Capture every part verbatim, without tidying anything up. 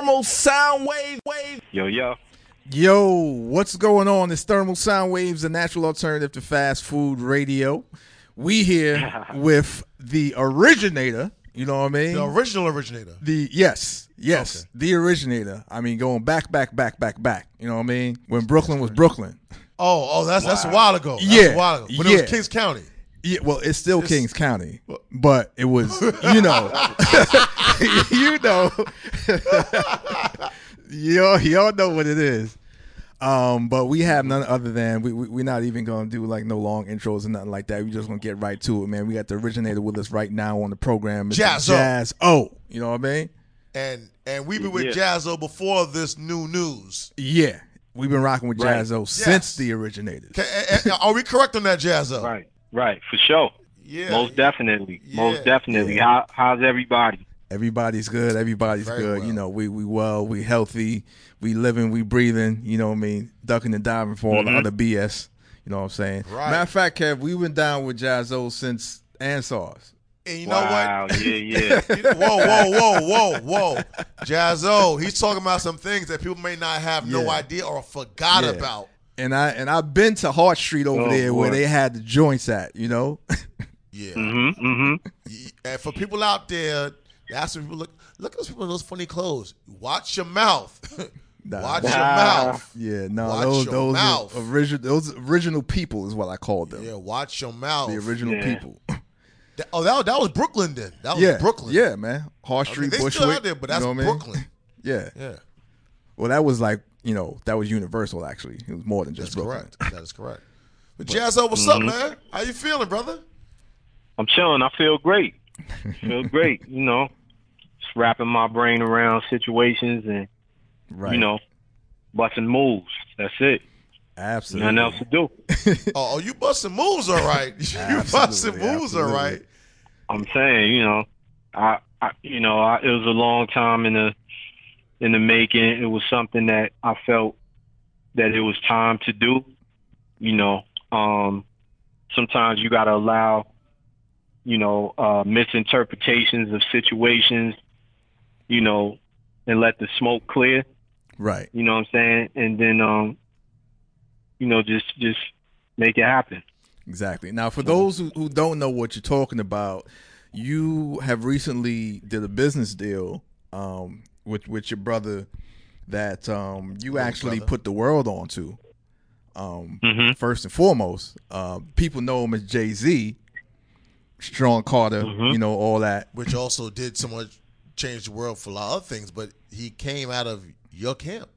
Thermal Sound Wave. Wave. Yo, yo. Yo, what's going on? It's Thermal Sound Waves, a natural alternative to fast food radio. We here with the originator, you know what I mean? The original originator. The yes, yes, Okay. the originator. I mean, going back, back, back, back, back. You know what I mean? When Brooklyn was Brooklyn. Oh, oh, that's that's a while ago. That's Yeah, a while ago. When yeah. it was Kings County. Yeah, well, it's still It's- Kings County, but it was, you know, you know, y'all, y'all know what it is. Um, but we have none other than we, we we're not even gonna do like no long intros or nothing like that. We just gonna get right to it, man. We got the originator with us right now on the program, Mister Jazz O. Jazz O. You know what I mean? And and we've been with Yeah. Jazzo before this new news. Yeah, we've been rocking with Right. Jazz O since the originators. Can, a- a- are we correct on that, Jazzo? Right, right, for sure. Yeah. Most definitely. Yeah. Most definitely. Yeah. How how's everybody? Everybody's good. Everybody's Very good. well. You know, we we well, we healthy, we living, we breathing. You know what I mean? Ducking and diving for all the Mhm. other B S. You know what I'm saying? Right. Matter of fact, Kev, we been down with Jazz O since Ansars. And you know wow, what? yeah, yeah. Whoa, whoa, whoa, whoa, whoa. Jazzo, he's talking about some things that people may not have no Yeah. idea or forgot Yeah. about. And I and I've been to Hart Street over Oh, there where boy. they had the joints at. You know? Yeah. Mm-hmm, mm-hmm. And for people out there, that's when people look. Look at those people in those funny clothes. Watch your mouth. Nah. Watch your Ah. mouth. Yeah. No, Watch those your those mouth. are original those original people is what I called them. Yeah, watch your mouth. The original Yeah. people. That- oh, that, that was Brooklyn then. That was yeah. Brooklyn. Yeah, man. Hart I mean, Street, they Bushwick. still out there, but that's you know what I mean? Brooklyn. Yeah. Yeah, Well, that was like, you know, that was universal, actually. It was more than just that's Brooklyn. correct. That is correct. But Jazzo, what's up, man? How you feeling, brother? I'm chilling. I feel great. Feel great. You know, just wrapping my brain around situations and, Right. you know, busting moves. That's it. Absolutely. Nothing else to do. Oh, oh, you busting moves, all right. you busting moves, all absolutely. right. I'm saying, you know, I, I you know, I, it was a long time in the in the making. It was something that I felt that it was time to do. You know, um, sometimes you got to allow, you know, uh, misinterpretations of situations, you know, and let the smoke clear. Right. You know what I'm saying? And then, um, you know, just just make it happen. Exactly. Now, for those who, who don't know what you're talking about, you have recently did a business deal um, with with your brother that um, you Little actually brother. put the world onto. Um, Mhm. First and foremost, uh, people know him as Jay-Z, Strong Carter, Mhm. you know, all that. Which also did somewhat change the world for a lot of other things, but he came out of your camp.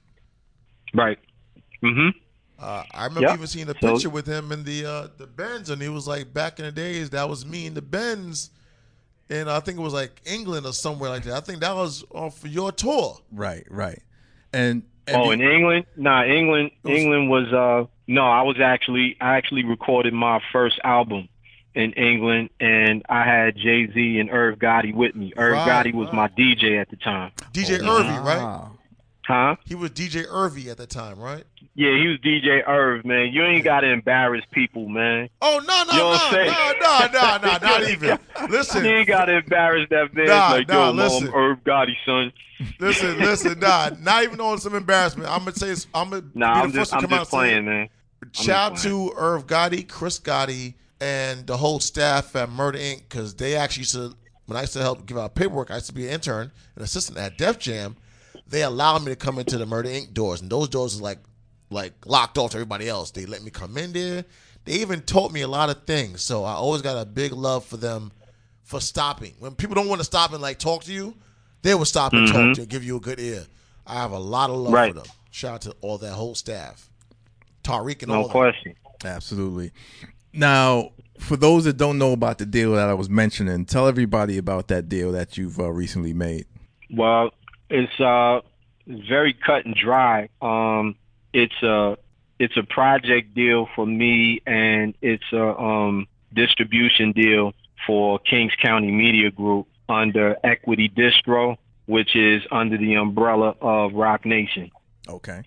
Right. Mm-hmm. Uh, I remember Yep. even seeing a So- picture with him in the uh, the Benz, and he was like, back in the days, that was me in the Benz, and I think it was like England or somewhere like that. I think that was uh, for your tour. Right, right. And, and Oh, you- in England? Nah, England. was- England was. Uh, no, I was actually. I actually recorded my first album in England, and I had Jay Z and Irv Gotti with me. Irv Right, Gotti was right. my D J at the time. D J Oh, Irvy, right? wow. Huh? He was D J Irvy at the time, right? Yeah, he was D J Irv, man. You ain't got to embarrass people, man. Oh no no You know what I'm no saying? no no no no not even. Listen, You ain't got to embarrass that man. Nah, like, nah, yo, listen. mom, Irv Gotti, son. listen, listen, nah, not even on some embarrassment. I'm gonna say, I'm gonna Nah, be the I'm first just, to I'm come out just and say it. playing, man. I'm Shout just to Irv Gotti, Chris Gotti, and the whole staff at Murder Incorporated because they actually used to, when I used to help give out paperwork, I used to be an intern, an assistant at Def Jam. They allowed me to come into the Murder Incorporated doors, and those doors are like like locked off to everybody else. They let me come in there. They even taught me a lot of things, so I always got a big love for them for stopping. When people don't want to stop and like talk to you, they will stop and talk to you and give you a good ear. I have a lot of love Right. for them. Shout out to all that whole staff. Tariq and No all that. question. Absolutely. Now, for those that don't know about the deal that I was mentioning, tell everybody about that deal that you've uh, recently made. Well, it's uh it's very cut and dry. Um, it's a it's a project deal for me, and it's a um, distribution deal for Kings County Media Group under Equity Distro, which is under the umbrella of Rock Nation. Okay.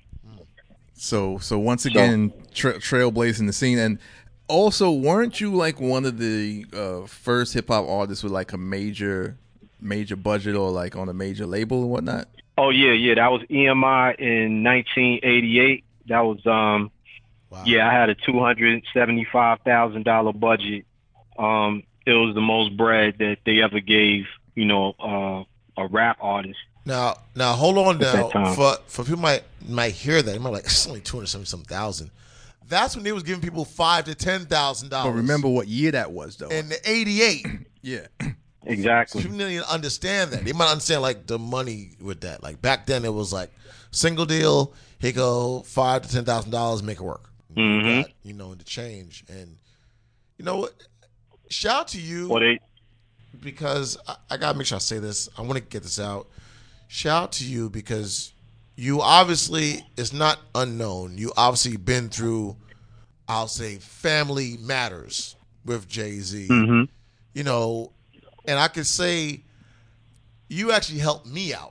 So, so once again, tra- trailblazing the scene, and also, weren't you like one of the uh, first hip hop artists with like a major, major budget or like on a major label and whatnot? Oh yeah, yeah. That was E M I in nineteen eighty-eight. That was um Wow. yeah. I had a two hundred seventy-five thousand dollar budget. Um, it was the most bread that they ever gave, you know, uh, a rap artist Now, now hold on at that now. time. For for people might might hear that, they might be like it's only two hundred seventy some thousand. That's when they was giving people five to ten thousand But dollars. remember what year that was, though. in the eighty eight. Yeah. Exactly. People didn't even understand that. They might understand like the money with that. Like back then, it was like single deal. Here go five to ten thousand dollars, make it work. Mhm. You got, you know, the change, and you know what? Shout out to you Well, they because I, I gotta make sure I say this. I want to get this out. Shout out to you because you obviously it's not unknown. You obviously been through, I'll say, family matters with Jay-Z. Mhm. You know, and I could say you actually helped me out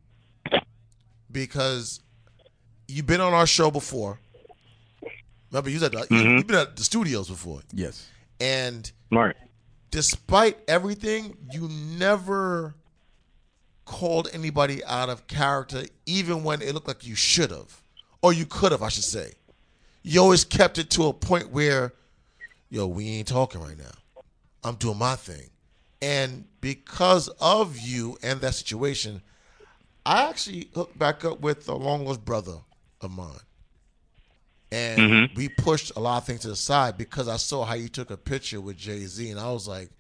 because you've been on our show before. Remember, you was at the, Mhm. you've been at the studios before, Yes. and right. despite everything, you never called anybody out of character, even when it looked like you should have, or you could have, I should say. You always kept it to a point where, yo, we ain't talking right now. I'm doing my thing. And because of you and that situation, I actually hooked back up with a long lost brother of mine. And Mhm. we pushed a lot of things to the side because I saw how you took a picture with Jay-Z. And I was like,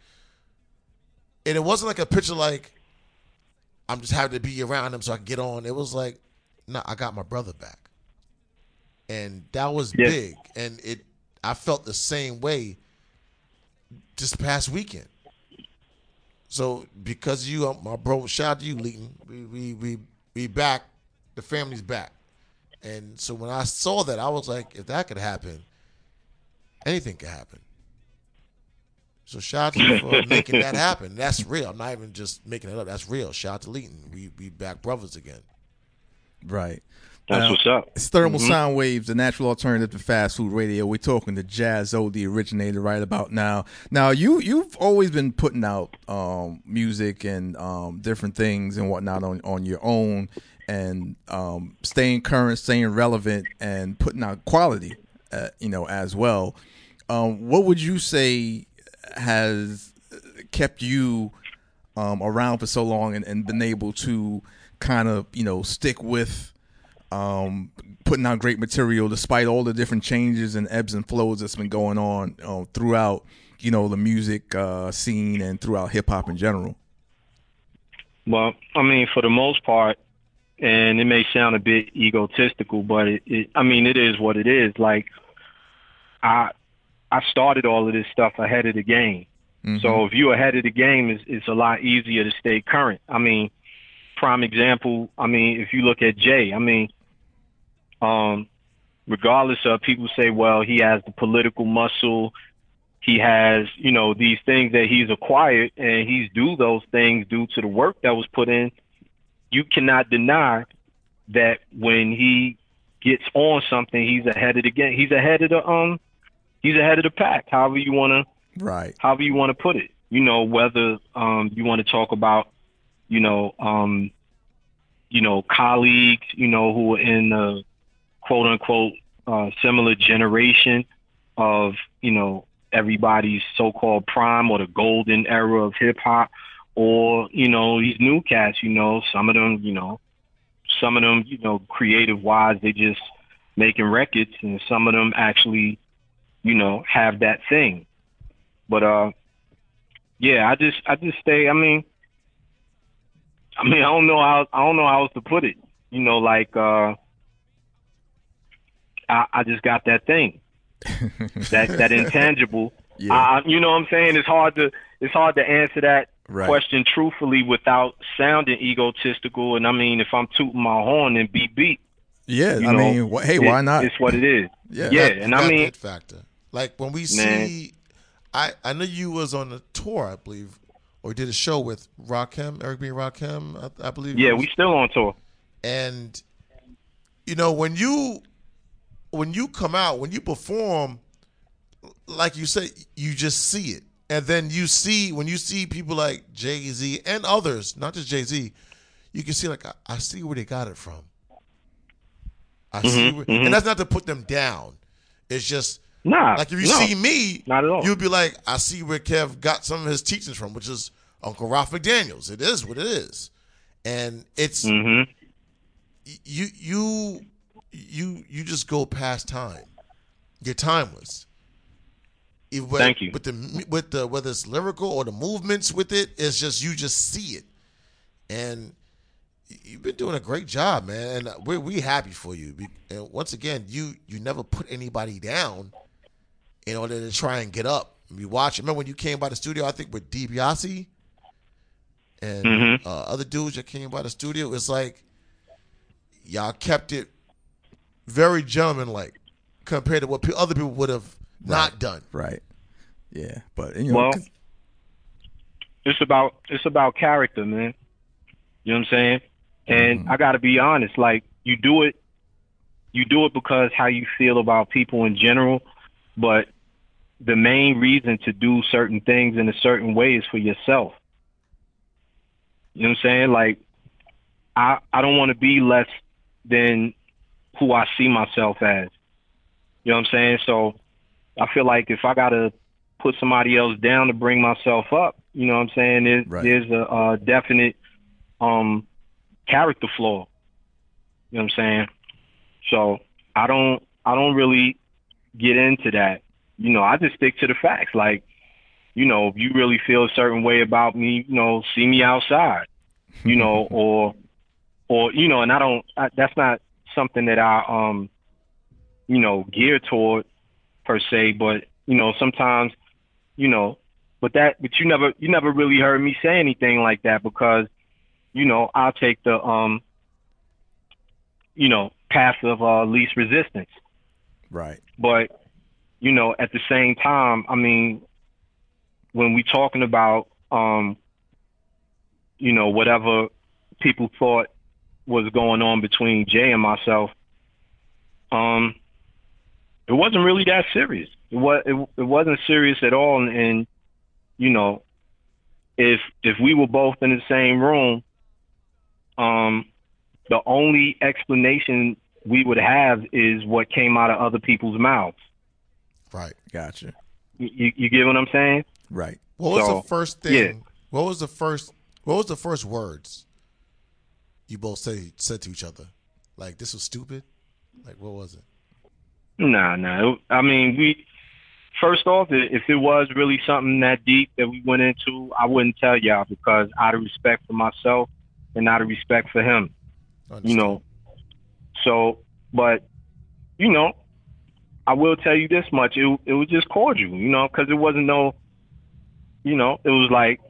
and it wasn't like a picture like, I'm just happy to be around him so I can get on. It was like, nah, I got my brother back. And that was Yeah. big. And it, I felt the same way this past weekend. So because you, uh, my bro, shout out to you, Leighton. We we we we back. The family's back. And so when I saw that, I was like, if that could happen, anything could happen. So shout out to you for making that happen. That's real. I'm not even just making it up. That's real. Shout out to Leighton. We we back brothers again. Right. That's Now, what's up. It's Thermal Mhm. Sound Waves, the natural alternative to fast food radio. We're talking to Jaz-O, the originator, right about now. Now, you you've always been putting out um, music and um, different things and whatnot on on your own, and um, staying current, staying relevant, and putting out quality, uh, you know, as well. Um, what would you say has kept you um, around for so long and, and been able to kind of, you know, stick with um, putting out great material despite all the different changes and ebbs and flows that's been going on uh, throughout, you know, the music uh, scene and throughout hip hop in general? Well, I mean, for the most part, and it may sound a bit egotistical, but it, it I mean, it is what it is. Like, I I started all of this stuff ahead of the game. Mm-hmm. So if you're ahead of the game, it's, it's a lot easier to stay current. I mean, prime example, I mean, if you look at Jay, I mean, um, regardless of people say, well, he has the political muscle, he has, you know, these things that he's acquired, and he's do those things due to the work that was put in. You cannot deny that when he gets on something, he's ahead of the game. He's ahead of the um, he's ahead of the pack. However you want to, Right. however you want to put it. You know, whether um you want to talk about, you know, um, you know, colleagues, you know, who are in the quote unquote uh, similar generation of, you know, everybody's so-called prime or the golden era of hip hop, or, you know, these new cats, you know, some of them, you know, some of them, you know, creative wise, they just making records, and some of them actually, you know, have that thing. But, uh, yeah, I just, I just stay, I mean, I mean, I don't know how, I don't know how else to put it. You know, like, uh, I, I just got that thing, that, that intangible. Yeah. I, you know what I'm saying? It's hard to, it's hard to answer that Right. question truthfully without sounding egotistical. And I mean, if I'm tooting my horn, then beep beep. Yeah. You I know, mean, wh- hey, it- why not? It's what it is. Yeah. Yeah. That- And that I mean, hit factor. Like when we Man. see, I I know you was on a tour, I believe, or did a show with Rakim, Eric B. and Rakim, I, I believe. it yeah, was. we still on tour. And you know when you when you come out, when you perform, like you said, you just see it, and then you see when you see people like Jay-Z and others, not just Jay-Z, you can see like I, I see where they got it from. I Mm-hmm, see, where, mm-hmm. and that's not to put them down. It's just Nah, like if you no, see me, not at all. you'd be like, I see where Kev got some of his teachings from, which is Uncle Ralph McDaniels. It is what it is, and it's Mm-hmm. you you you you just go past time. You're timeless. It- with- Thank you. With the with the whether it's lyrical or the movements with it, it's just you just see it, and you've been doing a great job, man. And we're we happy for you. And once again, you you never put anybody down in order to try and get up. We watch. Remember when you came by the studio? I think with DiBiase and Mm-hmm. uh, other dudes that came by the studio. It's like y'all kept it very gentlemanlike compared to what pe- other people would have not done. Right. Yeah, but you know, Well, 'cause- it's about it's about character, man. You know what I'm saying? And Mhm. I got to be honest. Like you do it, you do it because how you feel about people in general. But the main reason to do certain things in a certain way is for yourself. You know what I'm saying? Like I I don't want to be less than who I see myself as. You know what I'm saying? So I feel like if I gotta put somebody else down to bring myself up, you know what I'm saying? There, Right. There's a, a definite um, character flaw. You know what I'm saying? So I don't I don't really get into that. You know, I just stick to the facts. Like, you know, if you really feel a certain way about me, you know, see me outside. You know, or or you know, and I don't. I, that's not something that I um, you know, gear toward per se. But you know, sometimes, you know, but that, but you never, you never really heard me say anything like that because, you know, I'll take the um, you know, path of uh, least resistance. right. But you know, at the same time, I mean, when we talking about um, you know, whatever people thought was going on between Jay and myself, um, it wasn't really that serious. It was it, it wasn't serious at all. And, and you know, if if we were both in the same room, um, the only explanation we would have is what came out of other people's mouths. Right. Gotcha. You, you, you get what I'm saying? Right. What was So, the first thing? yeah. What was the first? What was the first words you both say said to each other? Like, this was stupid. Like, what was it? Nah, nah. I mean, we first off, if it was really something that deep that we went into, I wouldn't tell y'all because out of respect for myself and out of respect for him, you know. So, but you know, I will tell you this much: it it was just cordial, you know, because it wasn't no, you know, it was like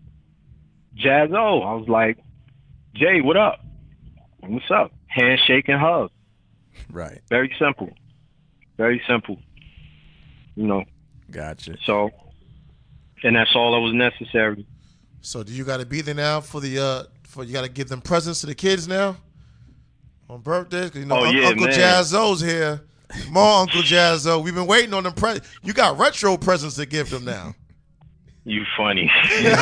Jazzo. I was like, Jay, what up? What's up? Handshake and hug. Right. Very simple. Very simple. You know. Gotcha. So, and that's all that was necessary. So, do you got to be there now for the? uh For you got to give them presents to the kids now on birthdays? 'Cause you know, Oh, Un- yeah, Uncle man. Jazzo's here. Come on, Uncle Jazzo. We've been waiting on them. Pre- you got retro presents to give them now. You funny.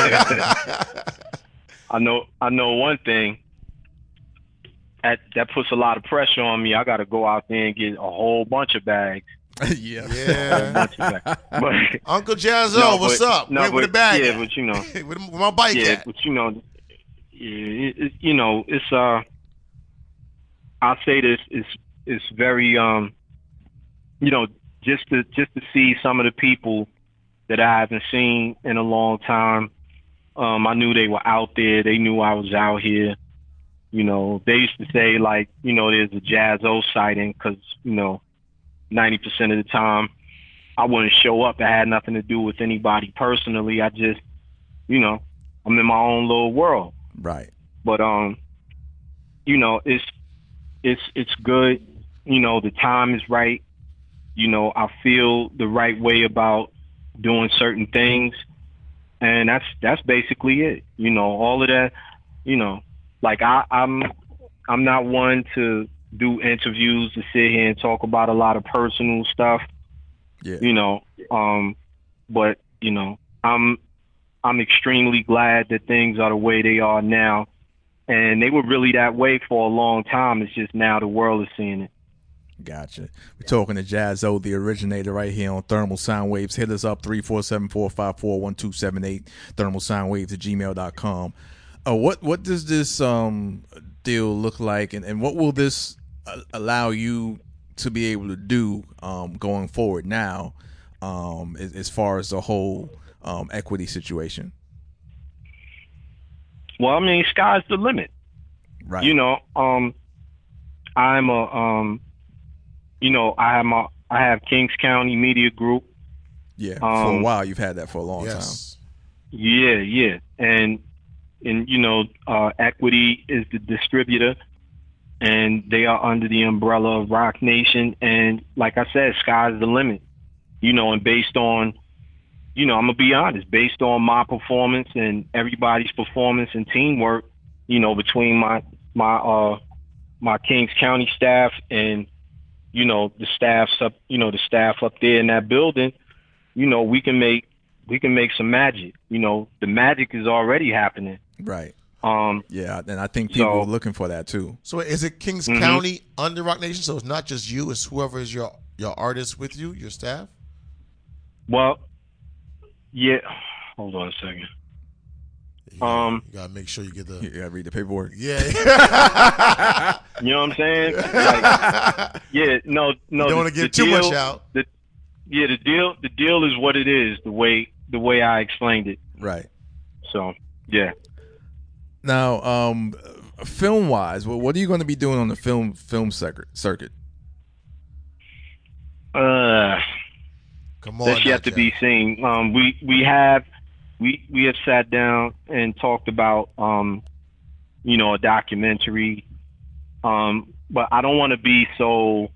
I know. I know one thing. That that puts a lot of pressure on me. I got to go out there and get a whole bunch of bags. yeah. A whole Yeah. bunch of bags. But, Uncle Jazzo, No, what's but- up? no, Where, where the but- bag yeah, at? but you know. where, the- where my bike yeah, at? but you know, it, it, you know, it's uh, I'll say this: it's it's very um, you know, just to just to see some of the people that I haven't seen in a long time. Um, I knew they were out there. They knew I was out here. You know, they used to say like, you know, there's a Jazzo sighting because, you know, ninety percent of the time I wouldn't show up. It had nothing to do with anybody personally. I just, you know, I'm in my own little world. Right. But, um, you know, it's, it's, it's good. You know, the time is right. You know, I feel the right way about doing certain things. And that's, that's basically it. You know, all of that, you know, like I, I'm, I'm not one to do interviews to sit here and talk about a lot of personal stuff, Yeah. you know. Um, but you know, I'm, I'm extremely glad that things are the way they are now, and they were really that way for a long time. It's just now the world is seeing it. Gotcha. We're talking to Jaz-O, the originator, right here on Thermal Sound Waves. Hit us up, three four seven, four five four, one two seven eight, thermal sound waves at gmail dot com. Uh, what, what does this um, deal look like, and, and what will this uh, allow you to be able to do um, going forward now um, as, as far as the whole um, equity situation? Well, I mean, sky's the limit. Right. You know, um, I'm a, um, you know, I have my, I have Kings County Media Group. Yeah, for Um, a while you've had that for a long Yes. Yeah, yeah, and and you know, uh, Equity is the distributor, and they are under the umbrella of Rock Nation. And like I said, sky's the limit. You know, and based on, you know, I'm gonna be honest, based on my performance and everybody's performance and teamwork, you know, between my my uh my Kings County staff and, you know, the staffs up, you know, the staff up there in that building, you know, we can make we can make some magic. You know, the magic is already happening. time. Right. Um, Yeah, and I think people So- are looking for that too. So is it Kings Mhm. County under Rock Nation? So it's not just you; it's whoever is your your artist with you, your staff. well, yeah. Hold on a second. You gotta, Um, you gotta make sure you get the You gotta read the paperwork. yeah. You know what I'm saying? Like, yeah, no, no. You don't the- want to the get too deal- much out. The, yeah, the deal, the deal is what it is. The way, the way I explained it. Right. So, yeah. Now, um, film wise, what, what are you going to be doing on the film film circuit? Circuit. Uh, Come on, that's now, yet to Jeff. be seen. Um, we we have we we have sat down and talked about um, you know, a documentary. Um, but I don't want to be so,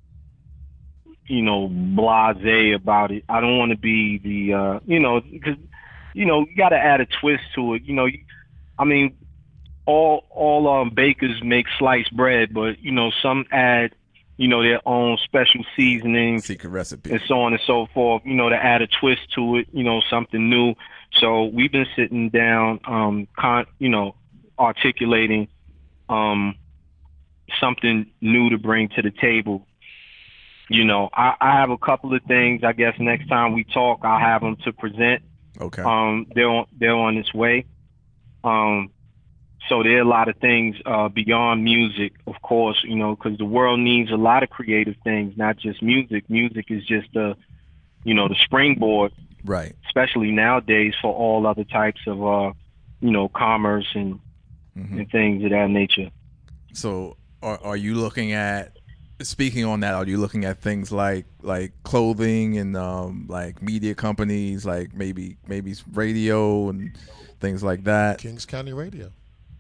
you know, blasé about it. I don't want to be the uh, you know, because you know, you got to add a twist to it. You know, you- I mean, all all um, bakers make sliced bread, but you know, some add, you know, their own special seasonings Secret recipe. and so on and so forth, you know, to add a twist to it, you know, something new. So we've been sitting down, um, con, you know, articulating um, something new to bring to the table. You know, I, I have a couple of things. I guess next time we talk, I'll have them to present. Okay. Um, they're on, they're on its way. Um, so there are a lot of things uh, beyond music, of course, you know, because the world needs a lot of creative things, not just music. Music is just the, you know, the springboard, Right. especially nowadays, for all other types of, uh, you know, commerce and, Mhm. and things of that nature. So, are are you looking at? Speaking on that, are you looking at things like like clothing and um, like media companies, like maybe maybe radio and things like that? Kings County Radio.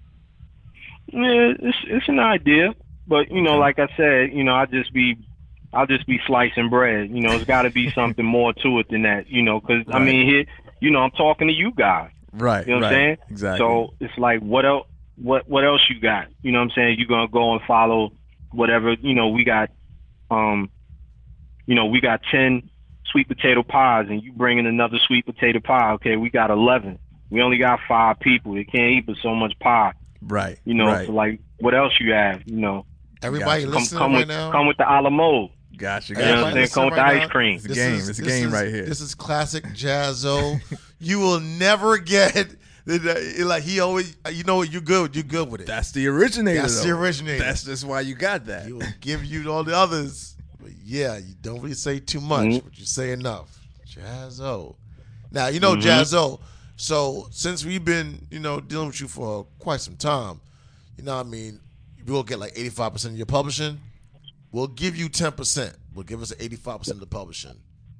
Yeah, it's it's an idea, but you know, Okay. like I said, you know, I just be, I'll just be slicing bread. You know, it's got to be something more to it than that. You know, because I Right. mean, here, you know, I'm talking to you guys. Right. You know what right. I'm saying? Exactly. So it's like, what else? What what else you got? You know what I'm saying? You're gonna go and follow whatever. You know, we got, um, you know, we got ten sweet potato pies, and you bring in another sweet potato pie. Okay, we got eleven. We only got five people. They can't eat but so much pie. right. You know, Right. so like, what else you have? You know, Everybody Gotcha. come listening come right with now. come with the a la mode. Gotcha. You know what I'm Gotcha. saying? listen Come with the right ice now. cream. It's a game. It's a this game is- right here. This is classic Jaz-O. You will never get like he always. You know what? You're good. You're good with it. That's the originator. That's the though. originator. That's just why you got that. He will give you all the others. But yeah, you don't really say too much, Mhm. but you say enough. Jaz-O. Now, you know, Mhm. Jaz-O. So since we've been, you know, dealing with you for quite some time, you know what I mean, we'll get like eighty-five percent of your publishing. We'll give you ten percent. We'll give us eighty-five percent of the publishing.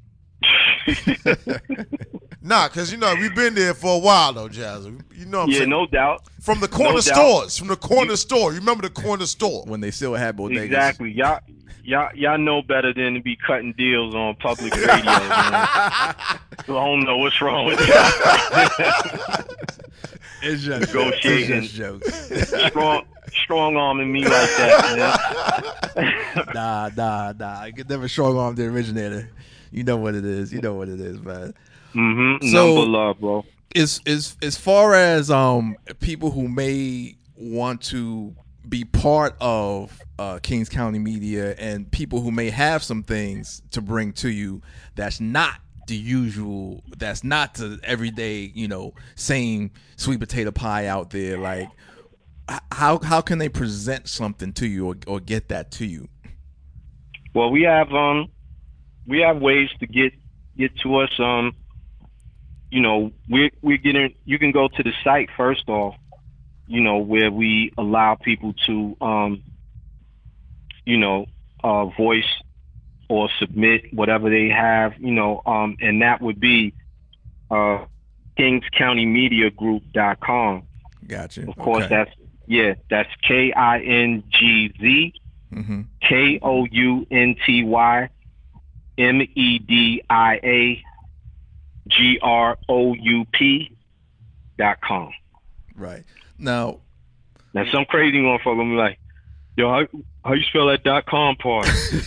Nah, because, you know, we've been there for a while, though, Jaz. You know what I'm Yeah, saying? no doubt. From the corner no doubt. stores. From the corner store. You remember the corner store. When they still had bodegas. Exactly. Y'all, y'all, y'all know better than to be cutting deals on public radio, man. I don't know what's wrong with y'all. It's just Negotiating. It's just jokes. strong, strong arming me like that, man. nah, nah, nah. I could never strong arm the originator. You know what it is. You know what it is, man. Mm-hmm. So- Number love, bro. As as as far as um people who may want to be part of uh, Kings County Media and people who may have some things to bring to you that's not the usual, that's not the everyday, you know, same sweet potato pie out there, like how how can they present something to you or, or get that to you? Well, we have um we have ways to get get to us. Um, you know, we're we're getting. You can go to the site first off. You know, where we allow people to um, you know, uh, voice or submit whatever they have. You know, um, and that would be uh, kings county media group dot com. Gotcha. Of course, okay. that's yeah, that's K I N G Z mm-hmm. K O U N T Y M E D I A G R O U P dot com. Right. Now, now some crazy motherfucker will be like, yo, how, how you spell that dot com part?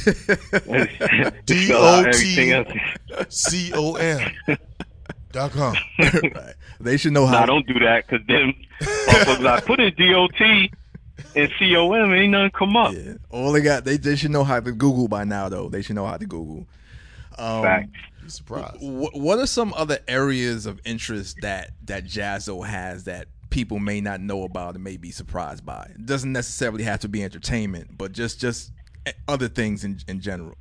D O T C O M dot com. Right. They should know how. Nah, don't do that, because then motherfuckers like, put in D O T and C O M, ain't nothing come up. Yeah. All they got, they, they should know how to Google by now, though. They should know how to Google. Um, Fact. Be surprised. What, what are some other areas of interest that that Jaz-O has that people may not know about and may be surprised by? It doesn't necessarily have to be entertainment, but just just other things in in general.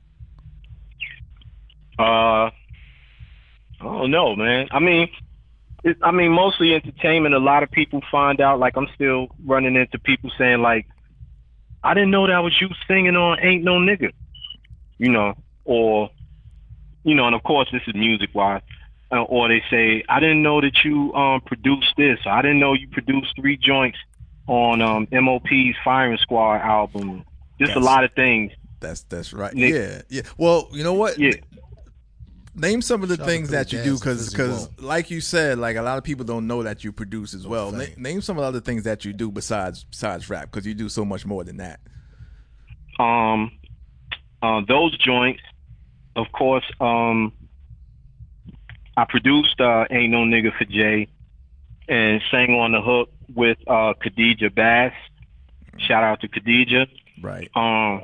Uh, I don't know, man. I mean, it, I mean, mostly entertainment. A lot of people find out, like, I'm still running into people saying, like, I didn't know that was you singing on Ain't No Nigga, you know, or, you know, and of course this is music wise, uh, or they say, I didn't know that you um, produced this. I didn't know you produced three joints on um, M O P's Firing Squad album. Just That's, a lot of things. That's that's right. Nick, yeah, yeah. Well, you know what? Yeah. Name some of the Shout things that you do, because because like you said, like a lot of people don't know that you produce as well. Na- name some of the other things that you do besides besides rap, because you do so much more than that. Um, uh, those joints, of course. Um, I produced uh, Ain't No Nigga for Jay and sang on the hook with uh, Khadija Bass. Shout out to Khadija. Right. Um,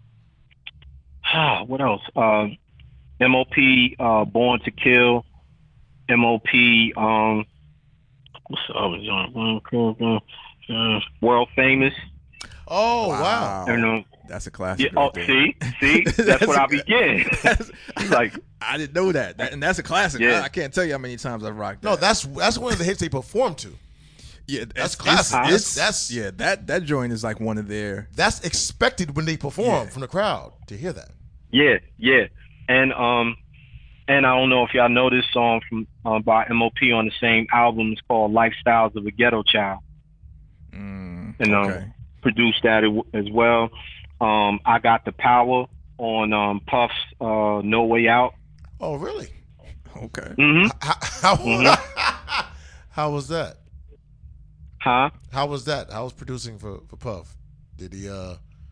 what else? Uh, M O P, uh, Born to Kill. M O P, um, what's the other joint? Uh, World Famous. Oh, wow. You know, that's a classic. Yeah, right oh, there. see, see, that's, that's what I be getting. Like, I didn't know that. that, and that's a classic. Yeah. I, I can't tell you how many times I've rocked that. No, that's that's one of the hits they performed to. Yeah, that's it's, classic. It's, that's, it's, that's yeah. That that joint is like one of their. That's expected when they perform Yeah. from the crowd to hear that. Yeah, yeah, and um, and I don't know if y'all know this song from uh, by M O P on the same album. It's called "Lifestyles of a Ghetto Child," Mm, and um, okay. produced that as well. Um, I Got the Power on um, Puff's uh, "No Way Out." Oh, really? Okay. Mm-hmm. How, how, Mhm. how was that? Huh? How was that? How was producing for, for Puff? Did he? uh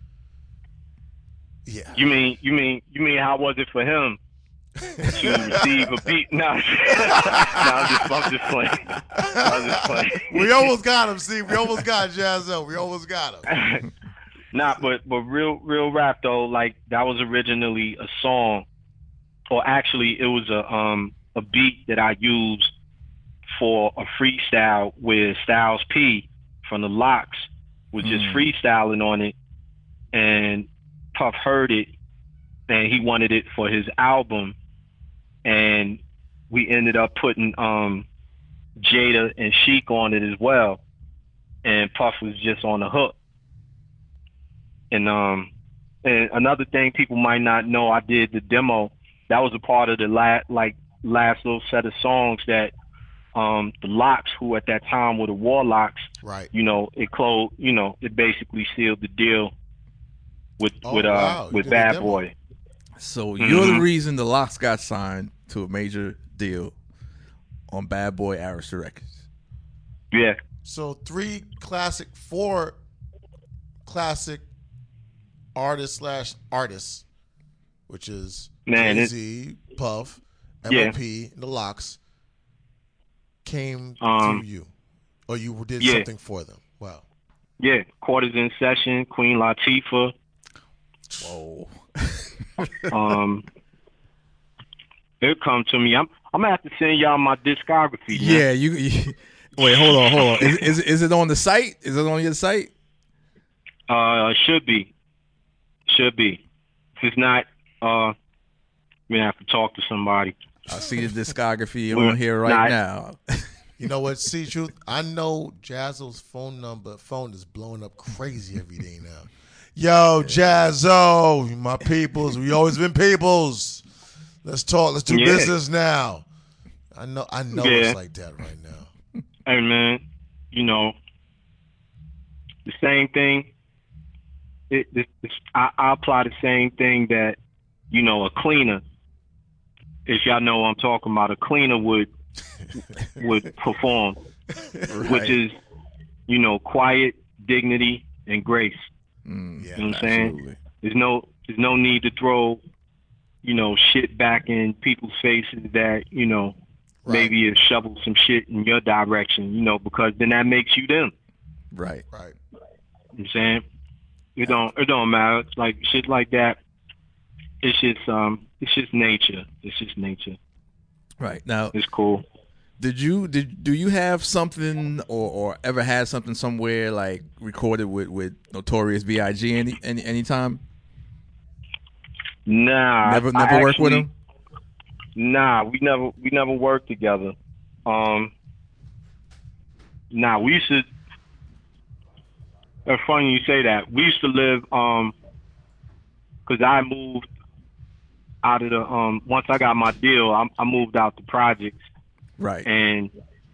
Yeah. You mean you mean you mean how was it for him to receive a beat? No, no, I'm just I'm just playing. I'm just playing. We almost got him. See, we almost got Jaz-O. We almost got him. Nah, but but real real rap though, like that was originally a song, or actually it was a um a beat that I used for a freestyle with Styles P from the Locks was just Mm. freestyling on it, and Puff heard it and he wanted it for his album, and we ended up putting um Jada and Sheik on it as well, and Puff was just on the hook. And um, and another thing people might not know, I did the demo. That was a part of the last, like last little set of songs that um, the Locks, who at that time were the Warlocks, Right. you know, it closed. You know, it basically sealed the deal with Oh, with uh wow. You with did the Bad demo. Boy. So you're the Mhm. reason the Locks got signed to a major deal on Bad Boy Arista Records. Yeah, So three classic, four classic artists slash artists, which is Man, Jay-Z, Puff, M O P, Yeah. The Locks, came Um, through you, or you did yeah. something for them. Wow. Yeah, Quarters in Session, Queen Latifah. Whoa. Um, it'll come to me. I'm I'm gonna have to send y'all my discography. Man. Yeah, you, you. Wait, hold on, hold on. Is, is is it on the site? Is it on your site? Uh, should be, should be. If it's not, uh, we have to talk to somebody. I see the discography Well, on here right nah, now. You know what? See, truth. I know Jazzo's phone number. Phone is blowing up crazy every day now. Yo, Jazzo, my peoples. We always been peoples. Let's talk. Let's do Yeah. business now. I know. I know Yeah. it's like that right now. Hey man, you know, the same thing. It, this, this, I, I apply the same thing that, you know, a cleaner. If y'all know what I'm talking about, a cleaner would would perform, Right. which is, you know, quiet, dignity, and grace. Mm, Yeah. You know what I'm saying? absolutely. There's no there's no need to throw, you know, shit back in people's faces that, you know, Right. maybe it shovels some shit in your direction, you know, because then that makes you them. Right. Right. You know what I'm saying? It don't it don't matter. It's like shit like that. It's just um it's just nature. It's just nature. Right. Now, It's cool. did you did do you have something or, or ever had something somewhere like recorded with, with Notorious B I G any any anytime? Nah. Never I never worked with actually- him? Nah, we never we never worked together. Um Nah, we used to it's funny you say that. We used to live um cause I moved out of the um once I got my deal, I, I moved out the projects Right. and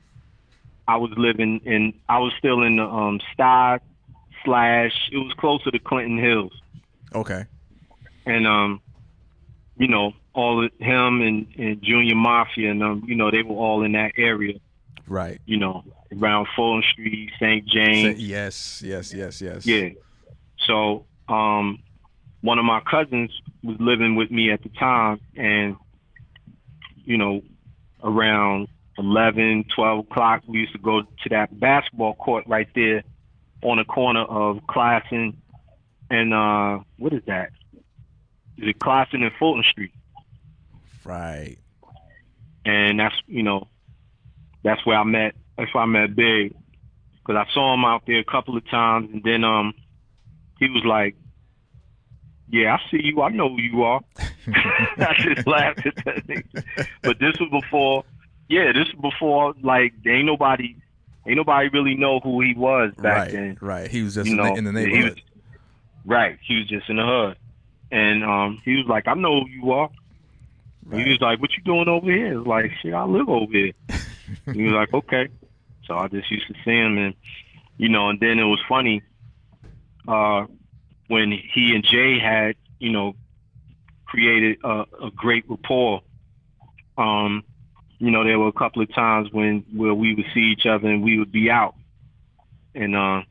I was living in I was still in the um Sty slash it was closer to Clinton Hills. Okay. And um you know, all of him and, and Junior Mafia and um, you know, they were all in that area, Right. you know, around Fulton Street, Saint Say- James. yes, yes, yes, yes. Yeah. So, um, one of my cousins was living with me at the time, and, you know, around eleven, twelve o'clock, we used to go to that basketball court right there on the corner of Classen and, uh, what is that? Is it Classen and Fulton Street? Right. And that's, you know, that's where I met, that's where I met Big. Because I saw him out there a couple of times, and then um, he was like, yeah, I see you. I know who you are. I just laughed at that nigga. But this was before, yeah, this was before, like, ain't nobody, ain't nobody really know who he was back Right. then. Right. He was just You in, know, the, in the he was, neighborhood. right. He was just in the hood. And um, he was like, I know who you are. Right. He was like, what you doing over here? I was like, shit, I live over here. He was like, okay. So I just used to see him, and, you know, and then it was funny uh, when he and Jay had, you know, created a, a great rapport. Um, you know, there were a couple of times when where we would see each other and we would be out. And uh,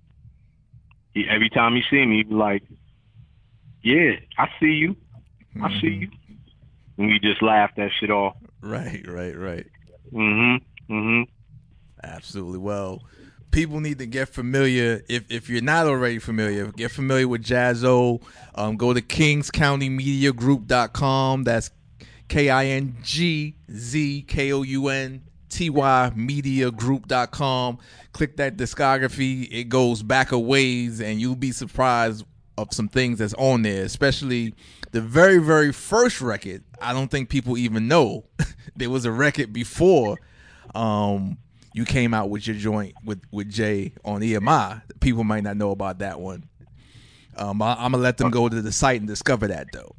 he, every time he see me, he'd be like, yeah, I see you. I see you. And we just laughed that shit off. Right. Right. Right. Mm-hmm. Mm-hmm. Absolutely. Well, people need to get familiar. If if you're not already familiar, get familiar with Jazzo. Um, go to kings county media group dot com. That's K I N G Z K O U N T Y media group dot com. Click that discography. It goes back a ways, and you'll be surprised of some things that's on there, especially the very, very first record. I don't think people even know there was a record before um, you came out with your joint with, with Jay on E M I. People might not know about that one. Um, I, I'm gonna let them go to the site and discover that though.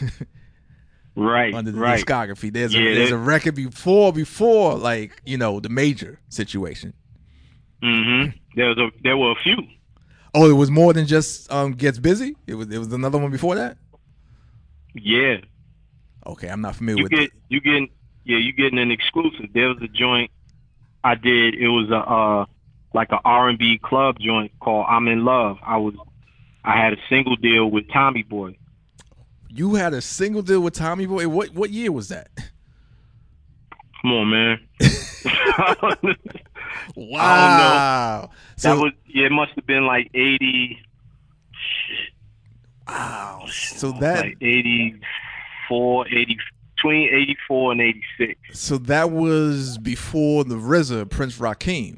Right. Under the right. discography, there's Yeah, a there's that- a record before before like you know the major situation. Mm-hmm. There was a there were a few. Oh, it was more than just um, Gets Busy. It was it was another one before that. Yeah. Okay, I'm not familiar You with get it. you getting yeah, you getting an exclusive. There was a joint I did, it was a uh like a R and B club joint called I'm in Love. I was I had a single deal with Tommy Boy. You had a single deal with Tommy Boy. What what year was that? Come on, man. Wow. So, that was yeah, it must have been like eighty. Wow. So that like eighty-four, eighty, between eighty-four and eighty-six. So that was before the R Z A, Prince Rakeem.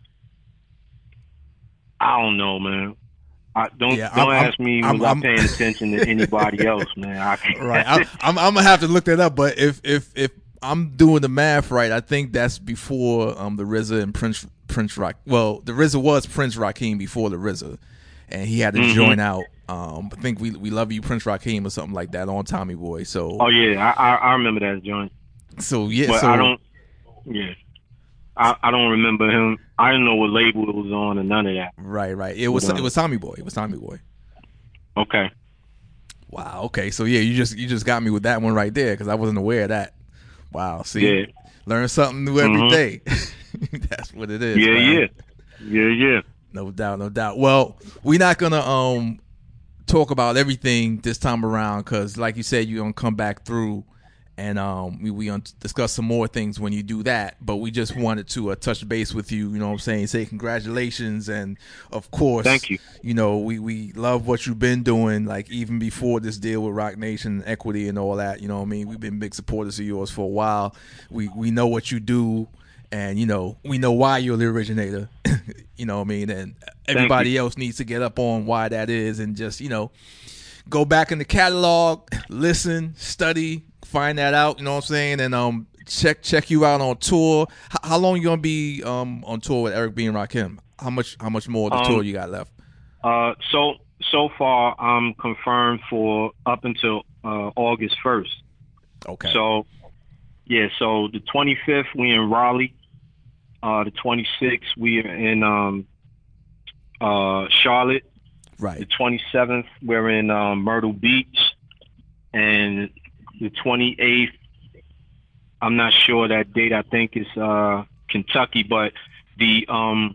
I don't know, man. I, don't Yeah, don't I'm, ask me I'm, was I'm, I paying attention to anybody else, man. I can't. Right. I, I'm, I'm gonna have to look that up. But if if if I'm doing the math right, I think that's before um the R Z A and Prince Prince Rock. Well, the R Z A was Prince Rakeem before the R Z A, and he had to mm-hmm. join out. Um, I think we we love you, Prince Rakeem, or something like that on Tommy Boy. So. Oh yeah, I I, I remember that joint. So yeah, but so I don't. Yeah. I, I don't remember him. I didn't know what label it was on or none of that. Right, right. It was but, um, it was Tommy Boy. It was Tommy Boy. Okay. Wow. Okay. So yeah, you just you just got me with that one right there because I wasn't aware of that. Wow. See, yeah. Learn something new every mm-hmm. day. That's what it is. Yeah, man. yeah, yeah, yeah. No doubt, no doubt. Well, we're not gonna um talk about everything this time around because, like you said, you're gonna come back through. And um, we, we un- discuss some more things when you do that. But we just wanted to uh, touch base with you, you know what I'm saying? Say congratulations. And, of course, thank you. You know, we, we love what you've been doing, like even before this deal with Roc Nation, Equity and all that. You know what I mean? We've been big supporters of yours for a while. We, we know what you do. And, you know, we know why you're the originator. You know what I mean? And everybody else needs to get up on why that is and just, you know, go back in the catalog, listen, study, find that out, you know what I'm saying, and um check check you out on tour. H- how long you gonna be um on tour with Eric B and Rakim? How much how much more of the um, tour you got left? Uh, so so far I'm confirmed for up until uh, August first. Okay. So yeah, so the twenty-fifth we in Raleigh. Uh, the twenty-sixth we are in um uh Charlotte. Right. The twenty-seventh we're in um, Myrtle Beach, and the twenty-eighth, I'm not sure that date. I think it's uh, Kentucky, but the um,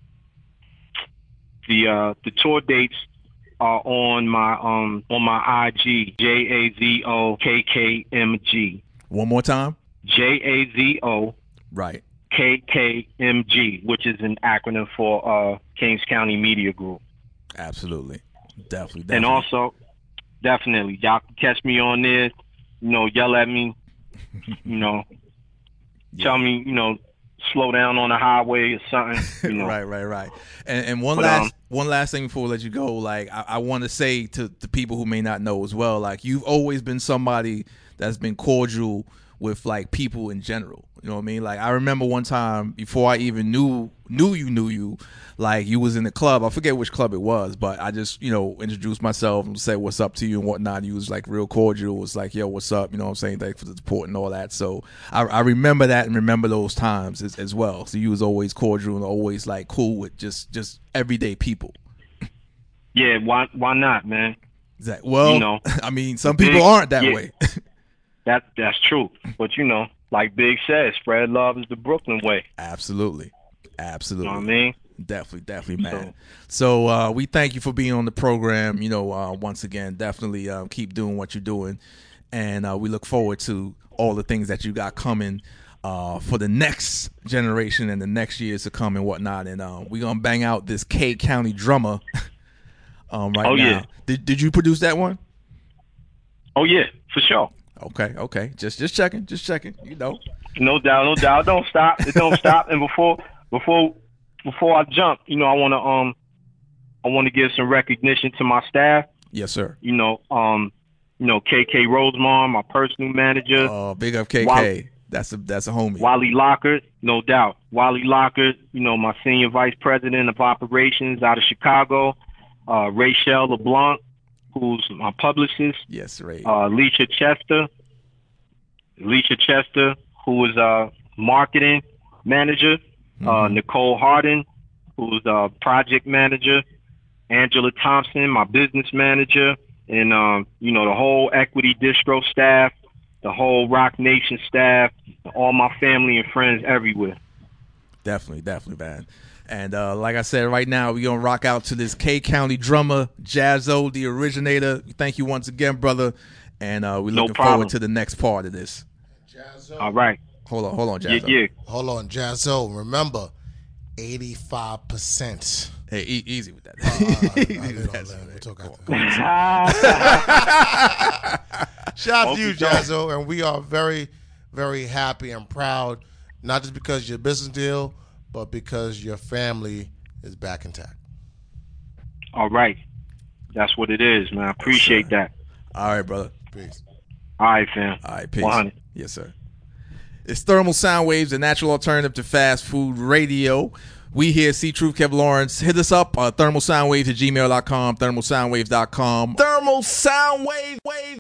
the uh, the tour dates are on my um on my I G, J A Z O K K M G. One more time. J A Z O. Right. K K M G, which is an acronym for uh, Kings County Media Group. Absolutely, definitely, definitely. And also, definitely, y'all can catch me on there. You know, yell at me. You know, yeah. Tell me, you know, slow down on the highway or something. You know. Right, right, right. And, and one but, last, um, one last thing before we let you go. Like, I, I want to say to the people who may not know as well. Like, you've always been somebody that's been cordial with like people in general. You know what I mean? Like, I remember one time before I even knew knew you knew you, like you was in the club. I forget which club it was, but I just, you know, introduced myself and said what's up to you and whatnot. You was like real cordial. It was like, yo, what's up? You know what I'm saying? Thanks for the support and all that. So I, I remember that and remember those times as, as well. So you was always cordial and always like cool with just just everyday people. Yeah, why why not, man? That, well, you know, I mean, some people aren't that yeah, way. that that's true, but you know, like Big said, spread love is the Brooklyn way. Absolutely, absolutely. You know what I mean? Definitely, definitely, man. So, so uh, we thank you for being on the program. You know, uh, once again, definitely uh, keep doing what you're doing, and uh, we look forward to all the things that you got coming uh, for the next generation and the next years to come and whatnot. And uh, we're gonna bang out this K County Drummer um, right oh, now. Yeah. Did Did you produce that one? Oh yeah, for sure. Okay, okay. Just just checking, just checking. You know. No doubt, no doubt. Don't stop. It don't stop. And before before before I jump, you know, I wanna um I wanna give some recognition to my staff. Yes, sir. You know, um, you know, K K Rosemar, my personal manager. Oh, uh, big up K K. Wally, that's a that's a homie. Wally Lockard, no doubt. Wally Lockard, you know, my senior vice president of operations out of Chicago. Uh, Rachel LeBlanc, who's my publicist. Yes, Ray. Uh, Leisha Chester. Leisha Chester, who is a marketing manager. Mm-hmm. Uh, Nicole Harden, who's a project manager. Angela Thompson, my business manager. And, um, you know, the whole Equity Distro staff, the whole Roc Nation staff, all my family and friends everywhere. Definitely, definitely, man. And uh, like I said, right now, we're going to rock out to this K County Drummer, Jaz-O, the originator. Thank you once again, brother. And uh, we're looking no forward to the next part of this. Jaz-O. All right. Hold on, hold on, Jaz-O. Yeah, yeah. Hold on, Jaz-O. Remember, eighty-five percent. Hey, e- easy with that. Uh, uh, Easy uh, with uh, that, we'll man. talk after. Ah, Shout out to you, Okey doke. Jazzo, and we are very, very happy and proud, not just because of your business deal, but because your family is back intact. all right. That's what it is, man. I appreciate that. All right, brother. Peace. All right, fam. All right, peace. one hundred. Yes, sir. It's Thermal Sound Waves, the natural alternative to fast food radio. We here at C-Truth, Kev Lawrence. Hit us up, uh, thermal sound waves at gmail dot com, thermal sound waves dot com. Thermal sound wave, wave.